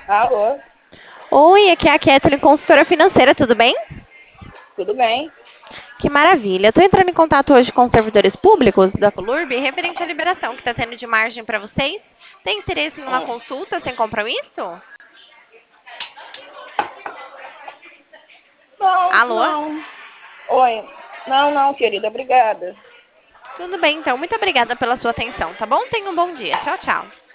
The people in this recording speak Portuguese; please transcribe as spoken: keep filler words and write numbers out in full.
Alô, Oi, aqui é a Kathleen, consultora financeira, tudo bem? tudo bem? Que maravilha. Estou entrando em contato hoje com os servidores públicos da Colurb, referente à liberação que está tendo de margem para vocês. Tem interesse em uma Hum. consulta sem compromisso? Não, Alô? não. Oi. Não, não, querida, obrigada. Tudo bem, então. Muito obrigada pela sua atenção, tá bom? Tenha um bom dia. Tchau, tchau.